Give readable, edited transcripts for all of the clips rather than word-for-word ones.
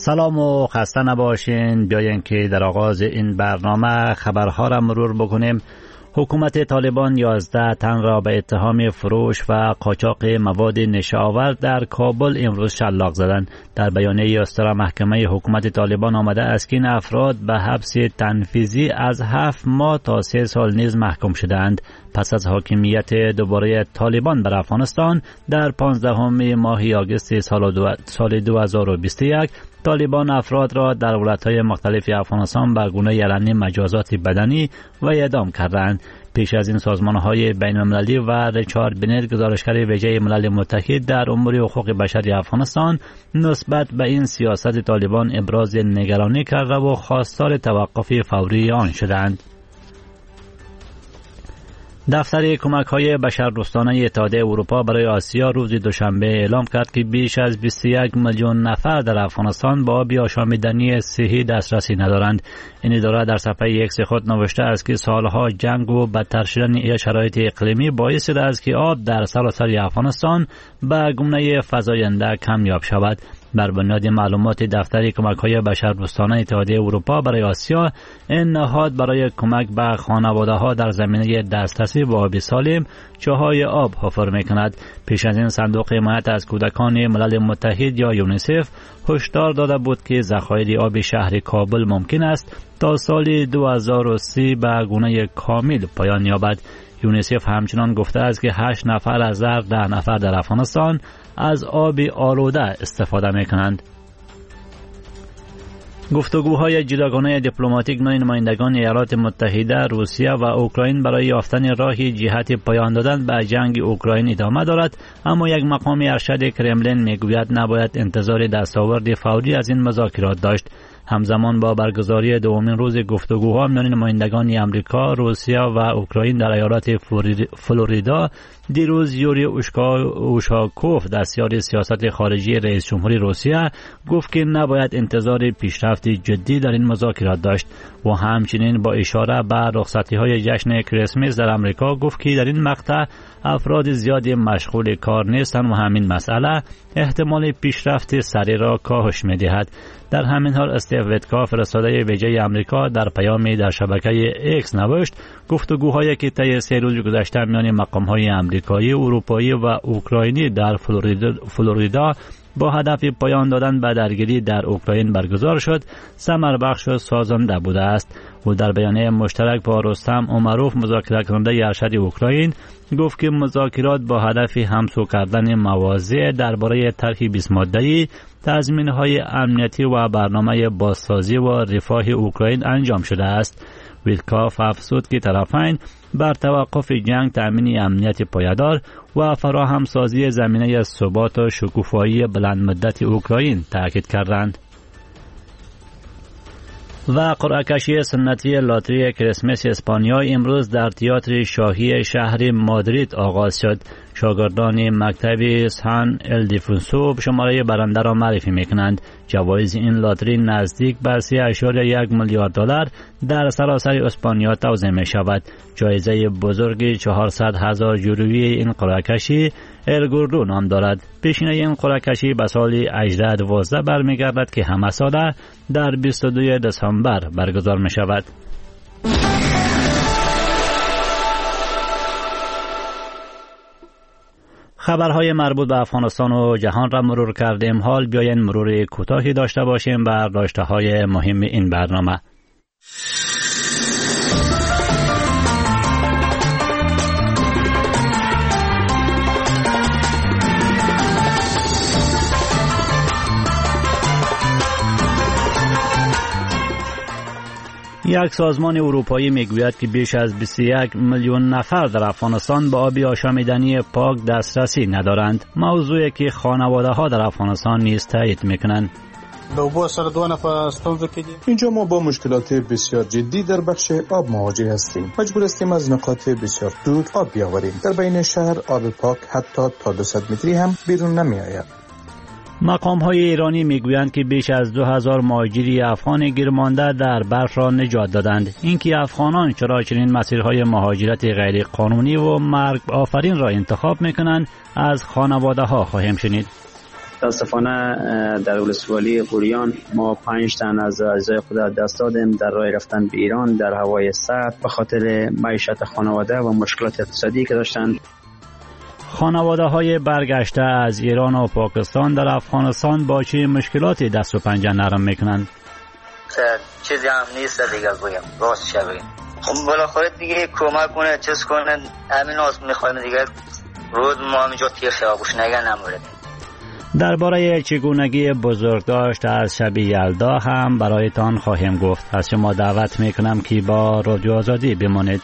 سلام و خسته نباشین. بیاین که در آغاز این برنامه خبرها را مرور بکنیم. حکومت طالبان 11 تن را به اتهام فروش و قاچاق مواد نشه‌آور در کابل امروز شلاق زدند. در بیانیه اصدار محکمه حکومت طالبان آمده است که این افراد به حبس تنفیذی از 7 ماه تا 3 سال نیز محکوم شدند. پس از حاکمیت دوباره طالبان بر افغانستان در 15 ماه آگوست سال 2021 طالبان افراد را در ولایت‌های مختلف افغانستان به گونه علنی مجازات بدنی و اعدام کردند. پیش از این سازمان‌های بین‌المللی و ریچارد بنت گزارشگر ویژه ملل متحد در امور حقوق بشری افغانستان نسبت به این سیاست طالبان ابراز نگرانی کرده و خواستار توقف فوری آن شدند. دفتر کمک‌های بشردوستانه اتحادیه اروپا برای آسیا روز دوشنبه اعلام کرد که بیش از 21 میلیون نفر در افغانستان با آب آشامیدنی صحی دسترسی ندارند. این اداره در صفحه ایکس خود نوشته است که سالها جنگ و بدتر شدن شرایط اقلیمی باعث شده است که آب در سراسر افغانستان به گونه فزاینده کمیاب شود. بر بنیاد معلومات دفتر کمک‌های بشردوستانه اتحادیه اروپا برای آسیا، این نهاد برای کمک به خانواده‌ها در زمینه دسترسی به آب سالم چاهای آب حفر می‌کند. پیش از این صندوق حمایت از کودکان ملل متحد یا یونیسف هشدار داده بود که ذخایر آب شهر کابل ممکن است تا سال 2030 به گونه کامل پایان یابد. یونیسف همچنان گفته است که 8 نفر از 10 نفر در افغانستان از آب آلوده استفاده می‌کنند. گفتگوهای جداگانه دیپلماتیک میان نمایندگان ایالات متحده، روسیه و اوکراین برای یافتن راهی جهت پایان دادن به جنگ اوکراین ادامه دارد، اما یک مقام ارشد کرملین میگوید نباید انتظار دستاورد فوری از این مذاکرات داشت. همزمان با برگزاری دومین روز گفتگوها میان نمایندگان امریکا، روسیه و اوکراین در ایالات فلوریدا، دیروز یوری اوشاکوف دستیار سیاست خارجی رئیس جمهوری روسیه گفت که نباید انتظار پیشرفت جدی در این مذاکرات داشت و همچنین با اشاره به رخصتی‌های جشن کریسمس در امریکا گفت که در این مقطع افراد زیادی مشغول کار نیستند و همین مسئله احتمال پیشرفت سریع را کاهش می‌دهد. در همین حال استیو ویتکا فرستاده ویژه امریکا در پیامی در شبکه ایکس نوشت گفتگوهایی که طی 3 روز گذشته میان مقام‌های آمریکایی، اروپایی و اوکراینی در فلوریدا با هدف پایان دادن به درگیری در اوکراین برگزار شد ثمربخش و سازنده بوده است. او در بیانیه مشترک با رستم امروف مذاکره کننده ارشد اوکراین گفت که مذاکرات با هدف همسو کردن مواضع درباره طرح 20 ماده‌ای، تضمین‌های امنیتی و برنامه بازسازی و رفاه اوکراین انجام شده است. ویتکاف افزود که طرفین بر توقف جنگ، تأمین امنیت پایدار و فراهمسازی زمینه ثبات و شکوفایی بلند مدت اوکراین تاکید کردند. و قرعه کشی سنتی لاتری کریسمس اسپانیا امروز در تئاتر شاهی شهر مادرید آغاز شد. شاگردان مکتب سان الدیفونسو شماره برنده را معرفی میکنند. جوایز این لاتری نزدیک به 3.1 میلیارد دلار در سراسر اسپانیا توزیع می شود. جایزه بزرگ 400,000 یورویی این قرعه کشی الگوردو نام دارد. پیشینه این قرعه کشی به سال 1812 برمیگردد که همه ساله در 22 دسامبر برگزار می شود. خبرهای مربوط به افغانستان و جهان را مرور کردیم. حال بیاین مرور کوتاهی داشته باشیم بر داشته‌های مهم این برنامه. یک سازمان اروپایی میگوید که بیش از 21 میلیون نفر در افغانستان به آب آشامیدنی پاک دسترسی ندارند، موضوعی که خانواده‌ها در افغانستان نیز تایید میکنند. اینجا ما با مشکلات بسیار جدی در بخش آب مواجه هستیم. مجبور هستیم از نقاط بسیار دور آب بیاوریم. در بین شهر آب پاک حتی تا 200 متری هم بیرون نمی آید. مقام‌های ایرانی میگویند که بیش از 2000 مهاجر افغان گیرمانده در برف را نجات دادند. اینکه افغانان چرا چنین مسیرهای مهاجرت غیر قانونی و مرگ آفرین را انتخاب میکنند از خانواده‌ها خواهیم شنید. متاسفانه در ولسوالی غوریان ما 5 تن از اعضای خود دست دادیم در راه رفتن به ایران در هوای سرد به خاطر معیشت خانواده و مشکلات اقتصادی که داشتند. خانواده های برگشته از ایران و پاکستان در افغانستان با چه مشکلاتی دست و پنجه نرم میکنند؟ چیزی هم نیست دیگه بگم، راست شه بگم. خب بالاخره دیگه کمک کنه، چیز کنه، همین آس میخوایم دیگه. روز ما همینجا تیر شوابوش نگه نمورد. درباره چگونگی بزرگداشت از شب یلدا هم برایتان خواهیم گفت. از شما دعوت میکنم که با رادیو آزادی بمانید.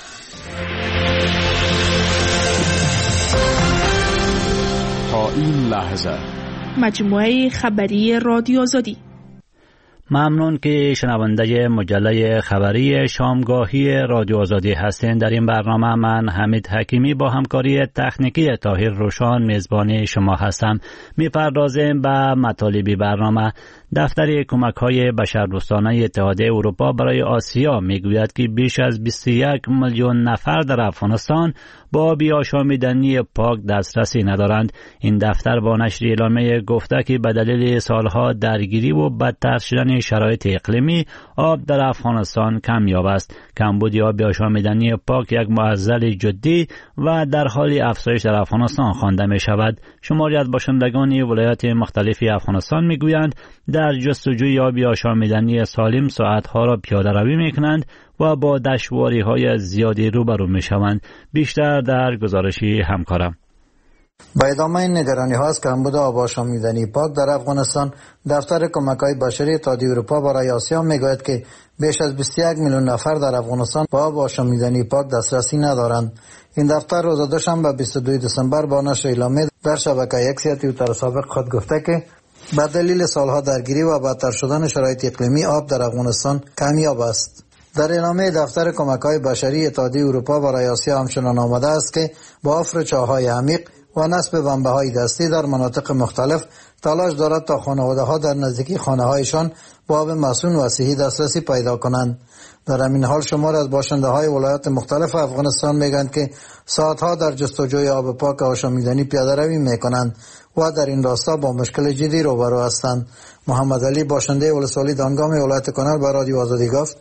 تا این لحظه مجموعه خبری رادیو آزادی. ممنون که شنونده مجله خبری شامگاهی رادیو آزادی هستین. در این برنامه من حمید حکیمی با همکاری تکنیکی طاهر روشان میزبان شما هستم. میپردازیم به مطالب برنامه. دفتر کمک‌های بشردوستانه اتحادیه اروپا برای آسیا میگوید که بیش از 21 میلیون نفر در افغانستان با آب آشامیدنی پاک دسترسی ندارند. این دفتر با نشر اعلامیه گفته که به دلیل سالها درگیری و بدتر شدن شرایط اقلیمی آب در افغانستان کمیاب است. کمبود آب آشامیدنی پاک یک معضل جدی و در حال افزایش در افغانستان خوانده می شود. شماری از باشندگان ولایات مختلفی افغانستان میگویند در جستجوی آب آشامیدنی سالم ساعتها را پیاده روی میکنند و با دشواری های زیادی روبرو میشوند. بیشتر در گزارشی همکارم. با ادامه نگرانی ها از کمبود آب آشامیدنی پاک در افغانستان، دفتر کمک‌های بشری اتحادیه اروپا برای آسیا میگوید که بیش از 21 میلیون نفر در افغانستان با آب آشامیدنی پاک دسترسی ندارند. این دفتر روز دوشنبه 22 دسامبر با نشر اعلامیه در شبکه یک توییتر سابق خود گفته که به دلیل سالها درگیری و بدتر شدن شرایط اقلیمی آب در افغانستان کمیاب است. در اعلامیه دفتر کمک‌های بشری اتحادیه اروپا برای آسیا همچنان آمده است که با حفر چاه‌های عمیق و نصب بمبه‌های دستی در مناطق مختلف تلاش دارد تا خانواده‌ها در نزدیکی خانه‌هایشان با آب مسئول و صحی دسترسی پیدا کنند. در همین حال شمار از باشنده‌های ولایات مختلف افغانستان میگویند که ساعتها در جستجوی آب پاک آشامیدنی پیاده‌روی میکنند و در این راستا با مشکل جدی روبرو هستند. محمد علی باشنده ولسوالی دانگام ولایت کانال به رادیو آزادی گفت: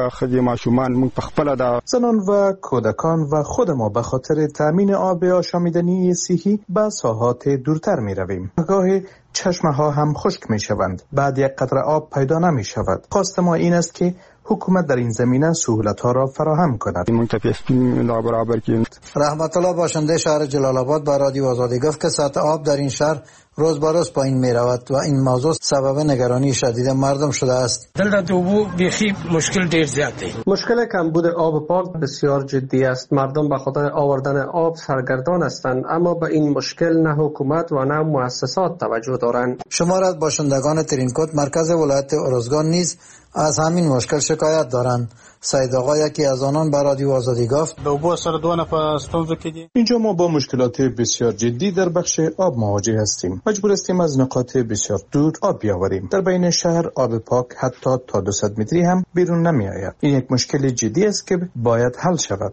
زنان و کودکان و خود ما به خاطر تامین آب آشامیدنی صحی به ساحات دورتر می رویم. گاهی چشمه ها هم خشک می شوند. بعد یک قطره آب پیدا نمی شود. خواست ما این است که حکومت در این زمینه سهولت ها را فراهم کند. رحمت الله باشنده شهر جلال آباد به رادیو آزادی گفت که سطح آب در این شهر روز به روز پایین می رود و این موضوع سبب نگرانی شدید مردم شده است. مشکل ډیر زیات دی. مشکل کمبود آب پاک بسیار جدی است. مردم به خاطر آوردن آب سرگردان هستند، اما به این مشکل نه حکومت و نه مؤسسات توجه دارند. شمار از باشندگان ترینکوت مرکز ولایت ارزگان نیز از همین مشکل شکایت دارند. سید آقا یکی از آنان به رادیو آزادی گفت: اینجا ما با مشکلات بسیار جدی در بخش آب مواجه هستیم. مجبور هستیم از نقاط بسیار دور آب بیاوریم. در بین شهر آب پاک حتی تا 200 متری هم بیرون نمی آید. این یک مشکل جدی است که باید حل شود.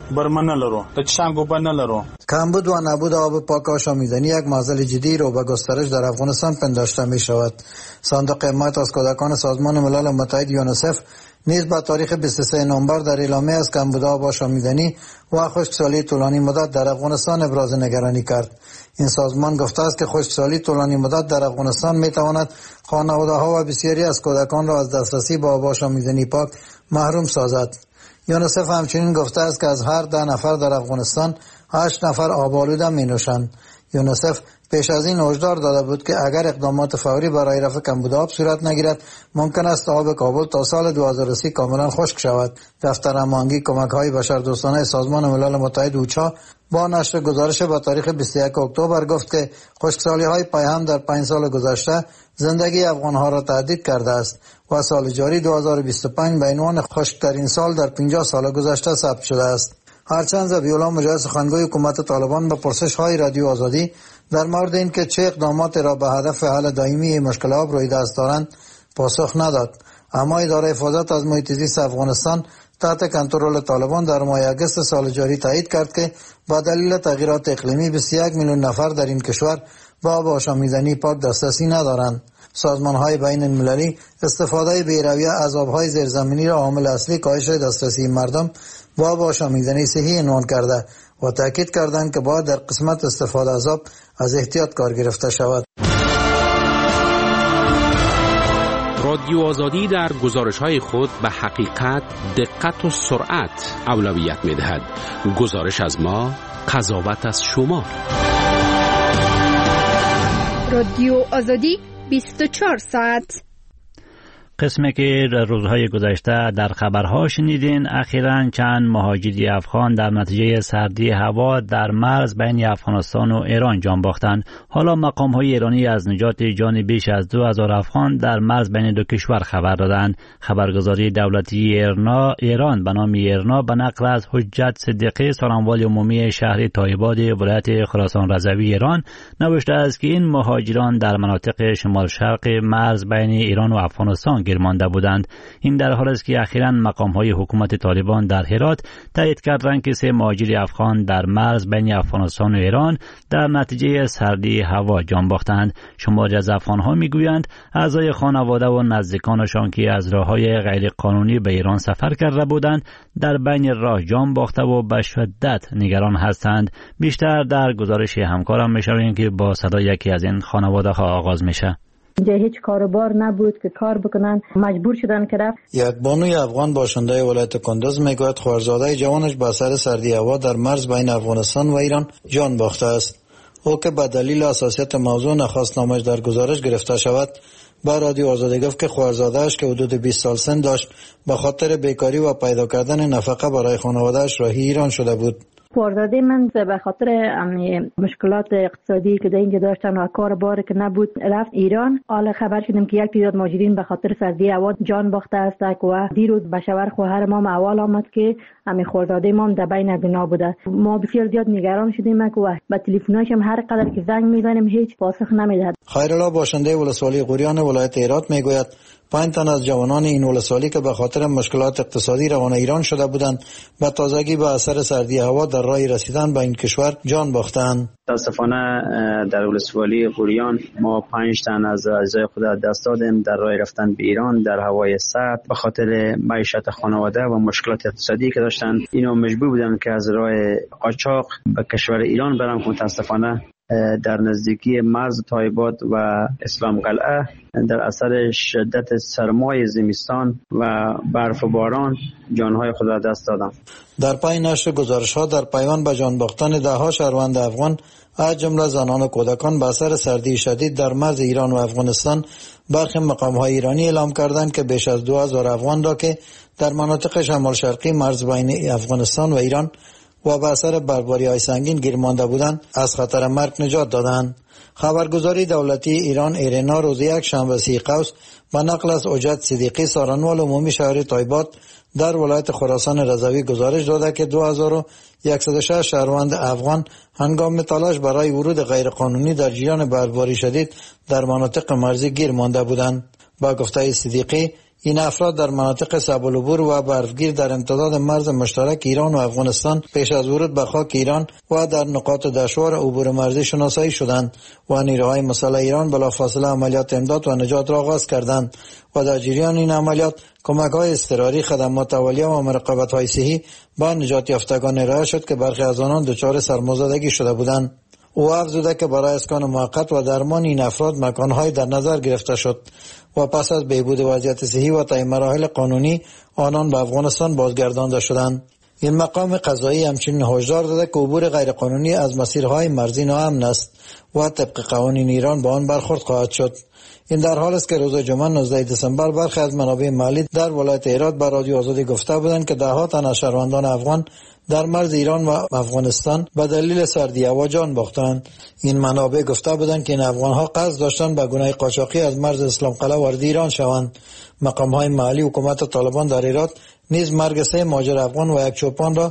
کمبود و نبود آب پاک آشامیدنی یک معضل جدی رو به گسترش در افغانستان پنداشته می شود. صندوق حمایت از کودکان سازمان ملل متحد یونیسف نیز به تاریخ 23 نوامبر در اعلامیه از کمبود آب آشامیدنی و خشکسالی طولانی مدت در افغانستان ابراز نگرانی کرد. این سازمان گفته است که خشکسالی طولانی مدت در افغانستان می تواند خانواده‌ها و بسیاری از کودکان را از دسترسی به آب آشامیدنی پاک محروم سازد. یونیسف همچنین گفته است که از هر 10 نفر در افغانستان 8 نفر آب آلوده می نوشند. یونیسف پیش از این هشدار داده بود که اگر اقدامات فوری برای رفع کمبود آب صورت نگیرد ممکن است آب کابل تا سال 2030 کاملا خشک شود. دفتر هماهنگی کمک‌های بشردوستانه سازمان ملل متحد اوچا با نشر گزارش با تاریخ 21 اکتبر گفت که خشکسالی‌های پیهم در 5 سال گذشته زندگی افغان‌ها را تهدید کرده است و سال جاری 2025 به عنوان خشک‌ترین سال در 50 سال گذشته ثبت شده است. هرچند ذبیح‌الله مجاهد سخنگوی حکومت طالبان به پرسش‌های رادیو آزادی در مورد اینکه چه اقدامات را به هدف حل دائمی مشکل آب روی دست دارند پاسخ نداد، اما اداره حفاظت از محیط زیست افغانستان تحت کنترل طالبان در ماه اگست سال جاری تایید کرد که با دلیل تغییرات اقلیمی 21 میلیون نفر در این کشور به آب آشامیدنی پاک دسترسی ندارند. سازمان‌های بین المللی استفاده بی‌رویه از آب‌های زیرزمینی را عامل اصلی کاهش دسترسی مردم به آب آشامیدنی صحی عنوان کرده و تاکید کردند که باید در قسمت استفاده از آب از احتیاط کار گرفته شود. رادیو آزادی در گزارش‌های خود به حقیقت، دقت و سرعت اولویت می‌دهد. گزارش از ما، قضاوت از شما. رادیو آزادی 24 ساعت. قسمی که روزهای گذشته در خبرها شنیدین، اخیراً چند مهاجری افغان در نتیجه سردی هوا در مرز بین افغانستان و ایران جان باختند. حالا مقام‌های ایرانی از نجات جان بیش از 2000 افغان در مرز بین دو کشور خبر دادند. خبرگزاری دولتی ایران به نام ایرنا به نقل از حجت صدیقی، سخنگوی عمومی شهر تایباد ولایت خراسان رضوی ایران نوشته است که این مهاجران در مناطق شمال شرق مرز بین ایران و افغانستان گیر مانده بودند. این در حالی است که اخیراً مقام‌های حکومت طالبان در هرات تایید کردند که 3 مهاجر افغان در مرز بین افغانستان و ایران در نتیجه سردی هوا جان باختند. شماری از افغان‌ها میگویند اعضای خانواده و نزدیکانشان که از راه‌های غیر قانونی به ایران سفر کرده بودند در بین راه جان باخته و به شدت نگران هستند. بیشتر در گزارش همکارم می‌شنویم که با صدای یکی از این خانواده‌ها آغاز میشه. اینجا هیچ کاروبار نبود که کار بکنن، مجبور شدن که رفت. یک بانوی افغان باشنده ولایت کندز میگوید خواهرزاده جوانش به اثر سردی هوا در مرز بین افغانستان و ایران جان باخته است. او که به دلیل حساسیت موضوع نخواست نامش در گزارش گرفته شود، با رادیو آزادی گفت که خواهرزاده‌اش که حدود 20 سال سن داشت به خاطر بیکاری و پیدا کردن نفقه برای خانواده‌اش راهی ایران شده بود. خواهرزاده من به خاطر مشکلات اقتصادی که در اینجا داشتن و کار بار که نبود رفت ایران. حالا خبر شدیم که یک تعداد مهاجرین به خاطر سردی هوا جان باخته است و دیروز به شوهر خواهر ما احوال آمد که همین خواهرزاده ما در بین گنا بوده. ما بسیار زیاد نگران شدیم که با تلفن‌هاش هم هر قدر که زنگ میزنیم هیچ پاسخ نمیدهد. خیرالله باشنده ولسوالی قریان ولایت هرات میگوید 5 تن از جوانان این ولسوالی که به خاطر مشکلات اقتصادی روانه ایران شده بودند به تازگی به اثر سردی هوا در راه رسیدن به این کشور جان باختند. متاسفانه در ولسوالی قریان ما 5 تن از اعضای خود دست دادیم در راه رفتن به ایران در هوای سرد به خاطر معیشت خانواده و مشکلات اقتصادی که داشتن. اینا مجبور بودن که از راه قاچاق به کشور ایران برن. متاسفانه در نزدیکی مرز تایباد و اسلام قلعه در اثر شدت سرمای زمستان و برف و باران جانهای خود را دست دادند. در پای نشر گزارش‌ها در پیوند به جان باختن ده‌ها شهروند افغان از جمله زنان و کودکان به اثر سردی شدید در مرز ایران و افغانستان، برخی مقام‌های ایرانی اعلام کردند که بیش از 2000 افغان را که در مناطق شمال شرقی مرز بین افغانستان و ایران و به اثر برباری‌های سنگین گیر مانده بودند از خطر مرگ نجات دادند. خبرگزاری دولتی ایران ایرنا روز یک شنبه 30 قوس به نقل از حجت صدیقی سخنگوی عمومی شهر تایباد در ولایت خراسان رضوی گزارش داده که 2106 شهروند افغان هنگام تلاش برای ورود غیرقانونی در جریان برباری شدید در مناطق مرزی گیر مانده بودند. با گفته صدیقی این افراد در مناطق سبلوبور و برفگیر در امتداد مرز مشترک ایران و افغانستان پیش از ورود به خاک ایران و در نقاط دشوار عبور مرزی شناسایی شدند و نیروهای مسلح ایران بلافاصله عملیات امداد و نجات را آغاز کردند و در جریان این عملیات کمک‌های اضطراری، خدمات اولیه و مراقبت‌های صحی با نجات یافتگان ارائه شد که برخی از آنان دچار سرمازدگی شده بودند. او افزوده که برای اسکان موقت و درمان این افراد مکان‌های در نظر گرفته شد و پس از بهبود وضعیت صحی و طی مراحل قانونی آنان به افغانستان بازگردانده شدند. این مقام قضایی همچنین هشدار داده که عبور غیرقانونی از مسیرهای مرزی ناامن است و طبق قوانین ایران با آن برخورد خواهد شد. این در حال است که روز جمعه 19 دسامبر برخی از منابع محلی در ولایت هرات به رادیو آزادی گفته بودند که ده‌ها تن از شهروندان افغان در مرز ایران و افغانستان به دلیل سردی هوا جان باختند. این منابع گفته بودند که این افغان‌ها قصد داشتند به گناه قاچاقی از مرز اسلام قلعه وارد ایران شوند. مقام‌های محلی حکومت طالبان در هرات نیز مرگ 3 مهاجر افغان و یک چوپان را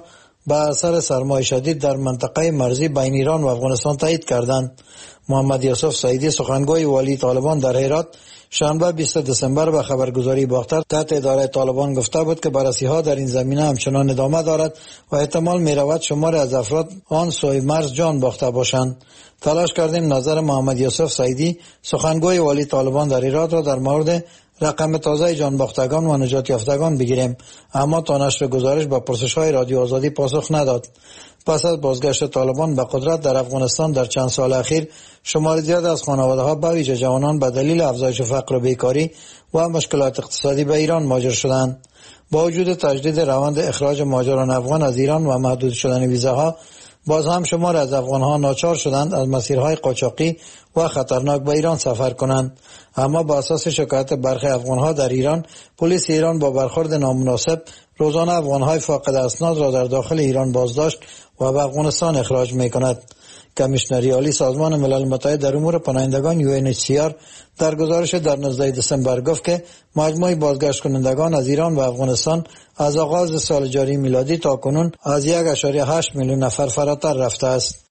به اثر سرمای شدید در منطقه مرزی بین ایران و افغانستان تایید کردند. محمد یوسف سعیدی سخنگوی والی طالبان در هرات شنبه 20 دسامبر به خبرگزاری باختر تحت اداره طالبان گفته بود که بررسی‌ها در این زمینه همچنان ادامه دارد و احتمال می‌رود شماری از افراد آن سوی مرز جان باخته باشند. تلاش کردیم نظر محمد یوسف سعیدی سخنگوی والی طالبان در هرات را در مورد رقم تازه جان باختگان و نجات یافتگان بگیریم، اما تا نشر گزارش به پرسش‌های رادیو آزادی پاسخ نداد. پس از بازگشت طالبان به قدرت در افغانستان در چند سال اخیر شمار زیاد از خانواده‌ها به ویژه جوانان به دلیل افزایش فقر و بیکاری و مشکلات اقتصادی به ایران مهاجر شدند. با وجود تجدید روند اخراج مهاجران افغان از ایران و محدود شدن ویزاها، باز هم شمار از افغان‌ها ناچار شدند از مسیرهای قاچاقی و خطرناک به ایران سفر کنند. اما با اساس شکایت برخی افغان‌ها در ایران، پلیس ایران با برخورد نامناسب روزانه افغان‌های فاقد اسناد را در داخل ایران بازداشت و به افغانستان اخراج می‌کند. کمیشنری عالی سازمان ملل متحد در امور پناهندگان UNHCR در گزارش در 19 دسامبر گفت که مجموع بازگشت کنندگان از ایران و افغانستان از آغاز سال جاری میلادی تا کنون از 1.8 میلیون نفر فراتر رفته است.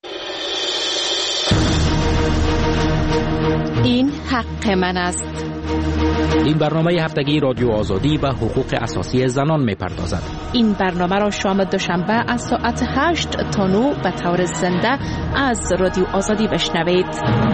این حق من است. این برنامه هفتگی رادیو آزادی به حقوق اساسی زنان می‌پردازد. این برنامه را شام دوشنبه از ساعت 8 تا 9 به طور زنده از رادیو آزادی بشنوید.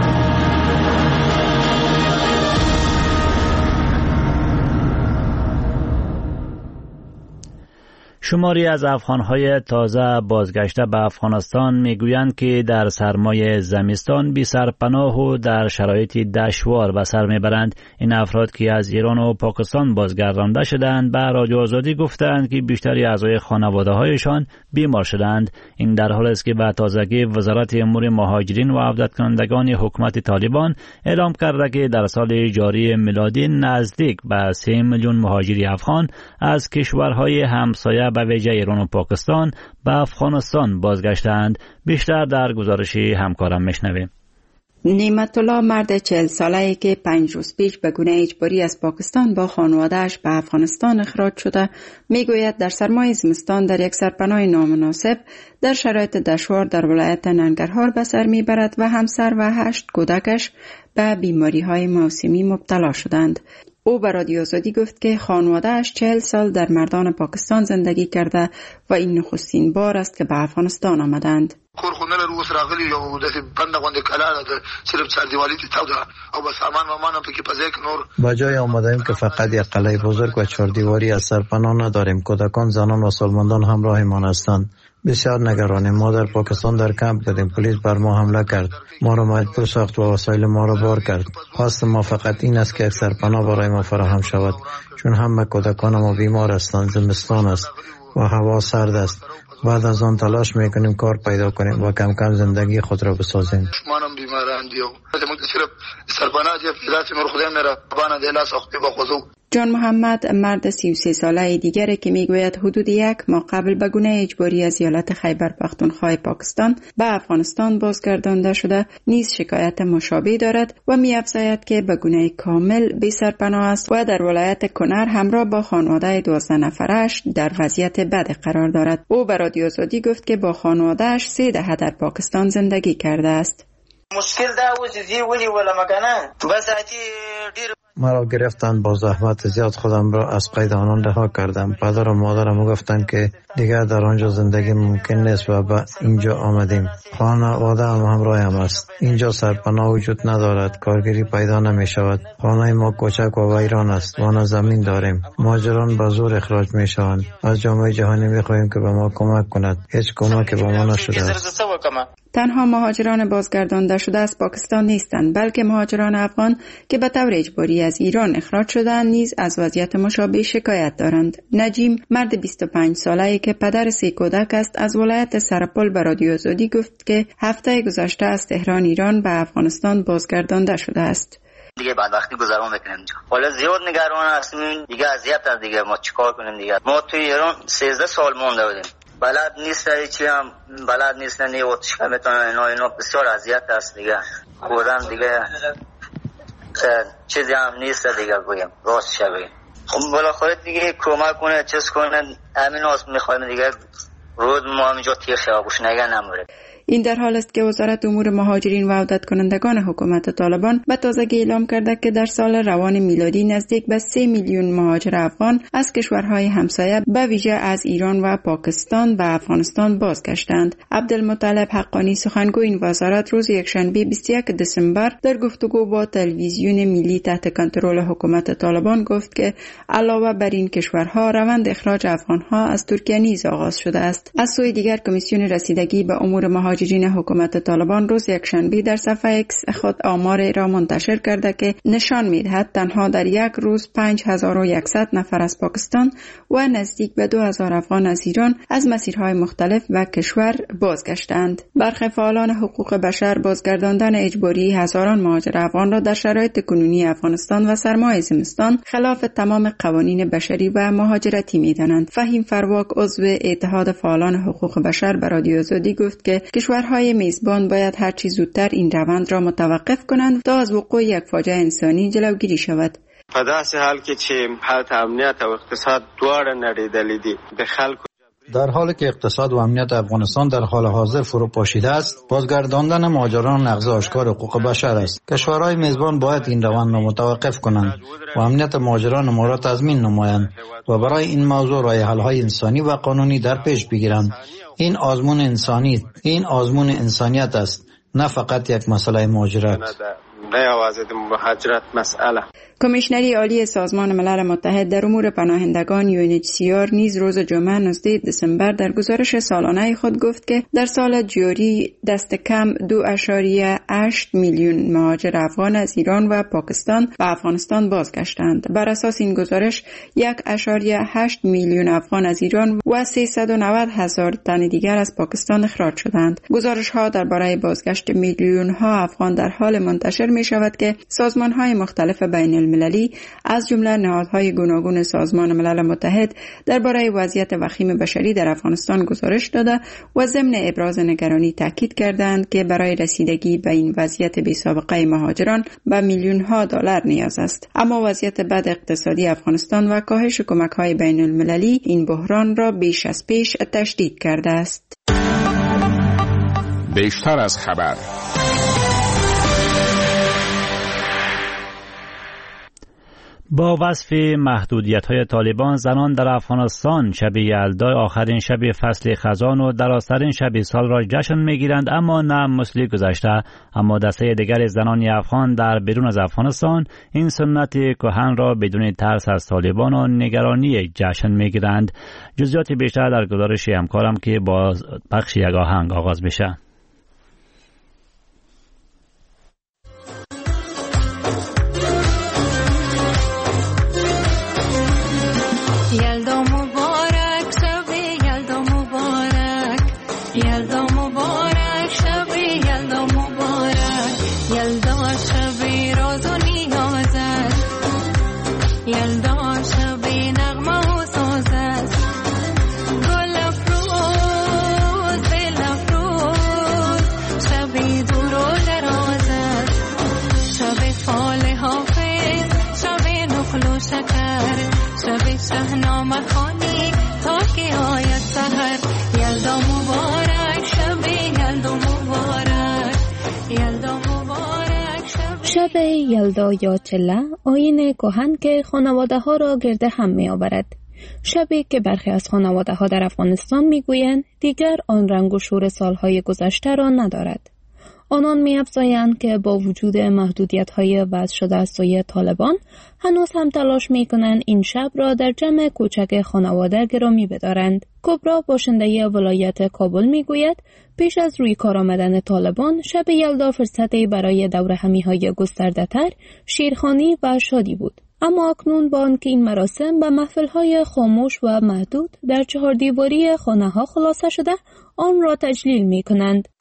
شماری از افغان‌های تازه بازگشته به افغانستان میگویند که در سرمای زمستان بی سرپناه و در شرایط دشوار به سر میبرند. این افراد که از ایران و پاکستان بازگردانده شدند به رادیو آزادی گفتند که بیشتری اعضای خانواده‌هایشان بیمار شدند. این در حالی است که به تازگی وزارت امور مهاجرین و عودت کنندگان حکومت طالبان اعلام کرده که در سال جاری میلادی نزدیک به 3 میلیون مهاجری افغان از کشورهای همسایه به ویژه ایران و پاکستان به افغانستان بازگشتند. بیشتر در گزارش همکارم میشنویم. نعمت الله مرد 40 ساله‌ای که 5 روز پیش به گونه اجباری از پاکستان با خانواده‌اش به افغانستان اخراج شده میگوید در سرمای زمستان در یک سرپناه نامناسب در شرایط دشوار در ولایت ننگرهار به سر میبرد و همسر و 8 کودکش به بیماری‌های موسمی مبتلا شدند. او به رادیو آزادی گفت که خانواده‌اش 40 سال در مردان پاکستان زندگی کرده و این نخستین بار است که به افغانستان آمدند. با جای آمدیم که فقط یک قلعه بزرگ و 4 دیواری از سرپناه نداریم. کودکان، زنان و سالمندان همراهمان هستند. بسیار نگرانیم. ما در پاکستان در کمپ بودیم. پلیس بر ما حمله کرد. ما را مجبور ساخت و وسایل ما را بار کرد. خواست ما فقط این است که یک سرپناه برای ما فراهم شود، چون همه کودکان ما بیمار هستند. زمستان است و هوا سرد است. بعد از آن تلاش میکنیم کار پیدا کنیم و کم کم زندگی خود را بسازیم. جان محمد مرد 33 ساله دیگری که میگوید حدود 1 ماه قبل به گونه اجباری از ایالت خیبر پختونخوا پاکستان به افغانستان بازگردانده شده نیز شکایت مشابه دارد و می‌افزاید که به گونه کامل بی سرپناه است و در ولایت کنر همراه با خانواده 12 نفرش در وضعیت بد قرار دارد. او به رادیو آزادی گفت که با خانواده‌اش 3 دهه در پاکستان زندگی کرده است. مشکل دا و چې ولی ولا مکنه بس دیر مرا گرفتند. با زحمت زیاد خودم را از قید آنان رها کردم. پدر و مادرم گفتند که دیگر در آنجا زندگی ممکن نیست و به اینجا آمدیم. خانواده هم همراهم است. اینجا سرپناه وجود ندارد. کارگری پیدا نمی شود. خانه ما کوچک و ویران است. ما زمین داریم. مهاجران به زور اخراج می شوند. از جامعه جهانی می خواهیم که به ما کمک کند. هیچ کمکی به ما نشده است. تنها مهاجران بازگردانده شده از پاکستان نیستند، بلکه مهاجران افغان که به طور اجباری از ایران اخراج شدند نیز از وضعیت مشابه شکایت دارند. نجیم مرد 25 ساله‌ای که پدر 3 کودک است از ولایت سرپل به رادیو آزادی گفت که هفته گذشته از تهران ایران به افغانستان بازگردانده شده است. دیگه بعد وقتی گذرون میکنیم حالا زیاد نگران هستیم دیگه، اذیت است دیگه. ما چیکار کنیم دیگه؟ ما توی ایران 13 سال مونده بودیم. بلد نیست چی هم بلد نیست، نه اوتش میتونه اینا بسیار اذیت است دیگه. خودم دیگه چیزی هم نیست دیگه بگم راست شه بگم. خب بالاخره دیگه کمک کنه چیز کنه، همین است میخوایم دیگه. رود ما همینجا تیر خیابوش نگه نموره. این در حال است که وزارت امور مهاجرین و عودت کنندگان حکومت طالبان به تازگی اعلام کرده که در سال روان میلادی نزدیک به 3 میلیون مهاجر افغان از کشورهای همسایه به ویژه از ایران و پاکستان به افغانستان بازگشتند. عبدالمطلب حقانی سخنگوی این وزارت روز یکشنبه 21 دسامبر در گفتگو با تلویزیون ملی تحت کنترل حکومت طالبان گفت که علاوه بر این کشورها روند اخراج افغانها از ترکیه نیز آغاز شده است. از سوی دیگر کمیسیون رسیدگی به امور مهاجرین حکومت طالبان روز یکشنبه در صفحه اکس خود آمار را منتشر کرده که نشان می‌دهد تنها در یک روز 5100 نفر از پاکستان و نزدیک به 2000 افغان از ایران از مسیرهای مختلف و کشور بازگشتند. برخی فعالان حقوق بشر بازگرداندن اجباری هزاران مهاجر افغان را در شرایط کنونی افغانستان و سرمای زمستان خلاف تمام قوانین بشری و مهاجرتی می‌دانند. فهیم فرواک عضو اتحاد فعالان حقوق بشر به رادیو آزادی گفت که کشورهای میزبان باید هر چه زودتر این روند را متوقف کنند تا از وقوع یک فاجعه انسانی جلوگیری شود. په داسې حال کې چې حالت امنیت او اقتصاد دواړه نړیدلې دي د خلکو در حالی که اقتصاد و امنیت افغانستان در حال حاضر فروپاشیده است، بازگرداندن مهاجران نقض آشکار حقوق بشر است. کشورهای میزبان باید این روند را متوقف کنند و امنیت مهاجران ما را تضمین نمایند و برای این موضوع راه حل‌های انسانی و قانونی در پیش بگیرند. این آزمون انسانیت است، نه فقط یک مسئله مهاجرت. کمیشنری عالی سازمان ملل متحد در امور پناهندگان UNHCR نیز روز جمعه 19 دسامبر در گزارش سالانه خود گفت که در سال جاری دست کم 2.8 میلیون مهاجر افغان از ایران و پاکستان به افغانستان بازگشتند. بر اساس این گزارش 1.8 میلیون افغان از ایران و 390,000 تن دیگر از پاکستان اخراج شدند. گزارش ها درباره بازگشت میلیون ها افغان در حال منتشر می شود که سازمان های مختلف بین المللی از جمله نهادهای گوناگون سازمان ملل متحد درباره وضعیت وخیم بشری در افغانستان گزارش داده و ضمن ابراز نگرانی تاکید کردند که برای رسیدگی به این وضعیت بی‌سابقه مهاجران به میلیون ها دلار نیاز است. اما وضعیت بد اقتصادی افغانستان و کاهش کمک های بین المللی این بحران را بیش از پیش تشدید کرده است. بیشتر از خبر. با وصف محدودیت‌های طالبان، زنان در افغانستان شب یلدا آخرین شب فصل خزان و درازترین شب سال را جشن می‌گیرند، اما نه مثل گذشته. اما دسته دیگر زنان افغان در بیرون از افغانستان این سنت کهن را بدون ترس از طالبان و نگرانی جشن می‌گیرند. جزئیات بیشتر در گزارش همکارم که با پخش یک آهنگ آغاز بشه. شب یلدا یا چله آیین کهن که خانواده ها را گرد هم می آورد. شبی که برخی از خانواده ها در افغانستان می گویند دیگر آن رنگ و شور سالهای گذشته را ندارد. آنان می افزایند که با وجود محدودیت های وضع شده از سوی طالبان هنوز هم تلاش می کنند این شب را در جمع کوچک خانواده گرامی بدارند. کبرا باشنده ولایت کابل می گوید پیش از روی کار آمدن طالبان شب یلدا فرصتی برای دور همی های گسترده تر، شیرخوانی و شادی بود. اما اکنون با آنکه این مراسم به محفل های خاموش و محدود در 4 دیواری خانه ها خلاصه شده، آن را تجلیل می کنند.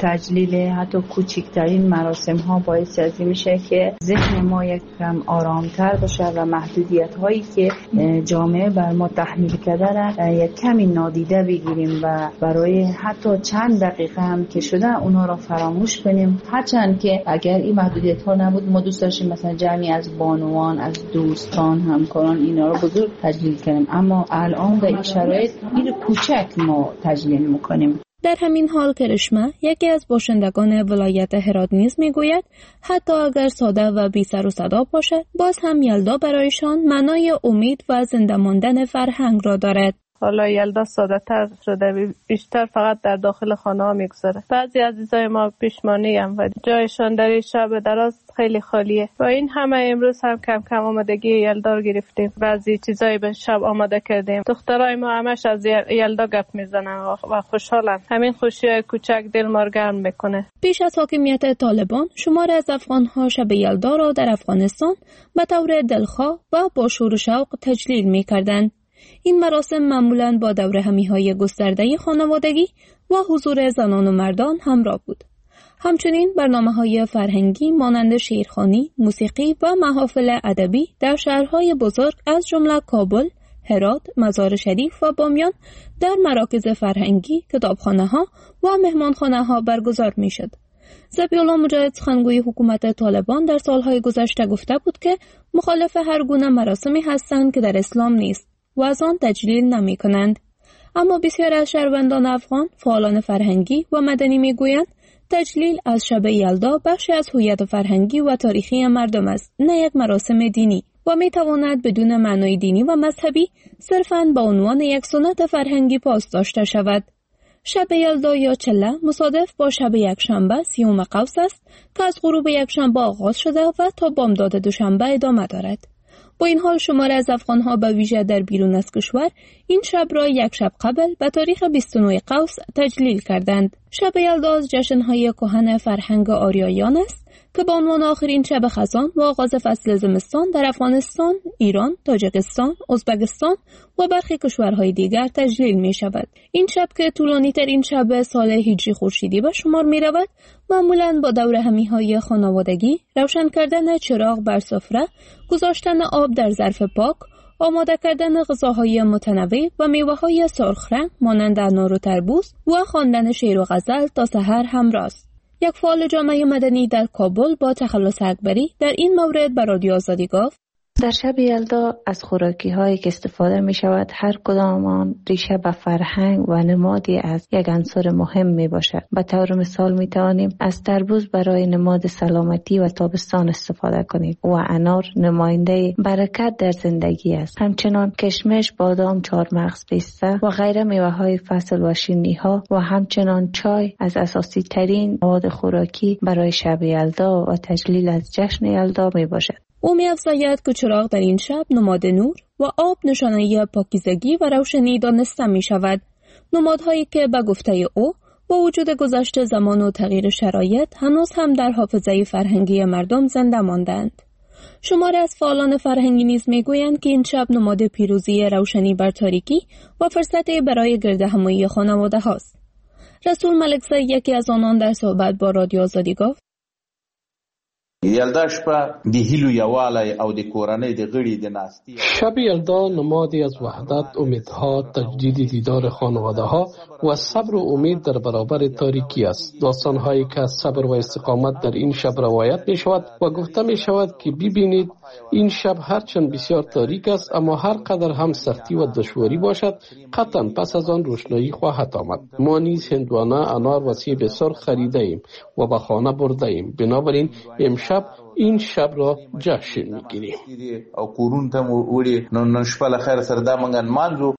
تجلیل حتی کوچکترین مراسم ها باعث از این میشه که ذهن ما یک کم آرامتر بشه و محدودیت هایی که جامعه بر ما تحمیل کرده را یک کمی نادیده بگیریم و برای حتی چند دقیقه هم که شده اونا را فراموش کنیم. هرچند که اگر این محدودیت ها نبود ما دوست داشتیم مثلا جمعی از بانوان، از دوستان، همکاران اینا را بزرگ تجلیل کنیم، اما الان به این شرایط این کوچک ما تجلیل میکنیم. در همین حال کرشمه یکی از باشندگان ولایت هرات نیز میگوید حتی اگر ساده و بی سر و صدا باشد باز هم یلدا برایشان معنای امید و زنده ماندن فرهنگ را دارد. حالا یلدا ساده تر شده، بیشتر فقط در داخل خانه ها میگذاره. بعضی عزیزای ما پیشمانی هم و جایشان در این شب دراز خیلی خالیه و این همه امروز هم کم کم آمادگی یلدا رو گرفتیم. بعضی چیزایی به شب آماده کردیم. دخترای ما همش از یلدا گپ میزنن و خوشحالن. همین خوشیای کوچک دل ما رو گرم میکنه. پیش از حاکمیت طالبان شمار از افغان‌ها شب یلدا را در افغانستان به طور دلخواه و با شور و شوق تجلیل میکردند. این مراسم معمولاً با دورهمی‌های گسترده خانوادگی و حضور زنان و مردان همراه بود. همچنین برنامه‌های فرهنگی مانند شعرخوانی، موسیقی و محافل ادبی در شهرهای بزرگ از جمله کابل، هرات، مزار شریف و بامیان در مراکز فرهنگی، کتابخانه‌ها و مهمانخانه‌ها برگزار می‌شد. ذبیح‌الله مجاهد سخنگوی حکومت طالبان در سالهای گذشته گفته بود که مخالف هر گونه مراسمی هستند که در اسلام نیست و از آن تجلیل نمی کنند. اما بسیار از شهروندان افغان، فعالان فرهنگی و مدنی می گویند تجلیل از شب یلدا بخشی از هویت فرهنگی و تاریخی مردم است، نه یک مراسم دینی و می تواند بدون معنای دینی و مذهبی صرفاً به عنوان یک سنت فرهنگی پاسداشته شود. شب یلدا یا چله مصادف با شب یکشنبه سیوم قوس است که از غروب یکشنبه آغاز شده و تا بامداد دوشنبه ادامه دارد. با این حال شمار از افغان‌ها به ویژه در بیرون از کشور این شب را یک شب قبل به تاریخ 29 قوس تجلیل کردند. شب یلدا از جشن‌های کهن فرهنگ آریاییان است که به عنوان آخرین شب خزان و آغاز فصل زمستان در افغانستان، ایران، تاجیکستان، ازبکستان و برخی کشورهای دیگر تجلیل می شود. این شب که طولانی ترین شب سال هجری خورشیدی به شمار می رود، معمولاً با دورهمی‌های خانوادگی، روشن کردن چراغ بر سفره، گذاشتن آب در ظرف پاک، آماده کردن غذاهای متنوع و میوه‌های سرخ رنگ مانند انار و تربوز و خواندن شعر و غزل تا سحر همراه است. یک فعال جامعه مدنی در کابل با تخلص اکبری در این مورد به رادیو آزادی گفت: در شب یلدا از خوراکی هایی که استفاده می شود هر کدام آن ریشه به فرهنگ و نمادی از یک عنصر مهم می باشد. به طور مثال می توانیم از تربوز برای نماد سلامتی و تابستان استفاده کنیم و انار نماینده برکت در زندگی است. همچنان کشمش، بادام، چهارمغز، پیسته و غیره میوه های فصل و شیرینی ها و همچنان چای از اساسی ترین مواد خوراکی برای شب یلدا و تجلیل از جشن یلدا می باشد. او می‌افزاید که چراغ در این شب نماد نور و آب نشانه پاکیزگی و روشنی دانسته می شود. نمادهایی که به گفته او با وجود گذشت زمان و تغییر شرایط هنوز هم در حافظه فرهنگی مردم زنده ماندند. شمار از فعالان فرهنگی نیز می‌گویند که این شب نماد پیروزی روشنی بر تاریکی و فرصتی برای گردهمایی خانواده هاست. رسول ملکزی یکی از آنان در صحبت با رادیو آزادی گفت: یلدا شپه د هیلو یوالی او د کورنۍ د غړي د ناستي. شب یلدا نمادی از وحدت، امیدها، تجدید دیدار خانواده ها و صبر و امید در برابر تاریکی است. داستان هایی که از صبر و استقامت در این شب روایت می شود و گفته می شود که ببینید این شب هرچند بسیار تاریک است اما هر قدر هم سختی و دشواری باشد قطعا پس از آن روشنایی خواهد آمد. ما نیز هندوانه، انار و سیب سرخ خریده ایم و به خانه برده ایم. بنابراین امشب این شب را جشن میگیریم. او کورون ته وړي نن شپه له خیر سره دا مونږ مانځو.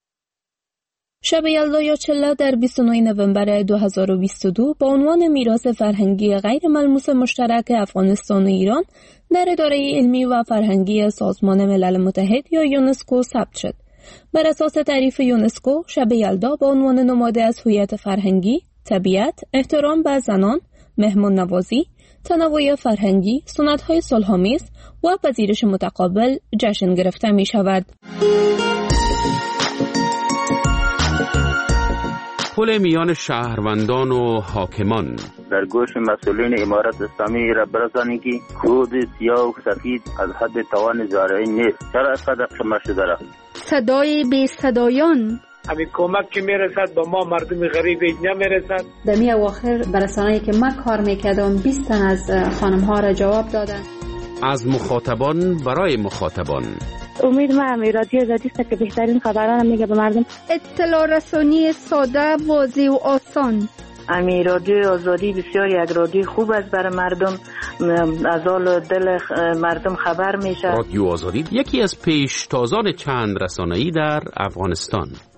شب یلدا یا چله در 29 نوامبر 2022 با عنوان میراث فرهنگی غیر ملموس مشترک افغانستان و ایران در اداره علمی و فرهنگی سازمان ملل متحد یا یونسکو ثبت شد. بر اساس تعریف یونسکو، شب یلدا با عنوان نماد از هویت فرهنگی، طبیعت، احترام به زنان، مهمان نوازی، تنوع فرهنگی، سنت‌های صلح‌آمیز و پذیرش متقابل جشن گرفته می شود. پل میان شهروندان و حاکمان. در گوش مسئولین امارت اسلامی را برسانید که کود سیاه و سفید از حد توان زارعین نیست. چرا از قدر شما شده را؟ صدای بی صدایان. همین کمک که میرسد با ما مردم غریب نمیرسد. دمی اواخر برسانه‌ای که من کار میکردم 20 تن از خانم ها را جواب دادن. از مخاطبان برای مخاطبان. امید ما رادیو آزادی است که بهترین خبران میگه به مردم. اطلاع رسانی ساده، واضح و آسان. رادیو آزادی بسیار یک رادیو خوب است برای مردم، از حال دل مردم خبر میشه. رادیو آزادی یکی از پیشتازان چند رسانه‌ای در افغانستان.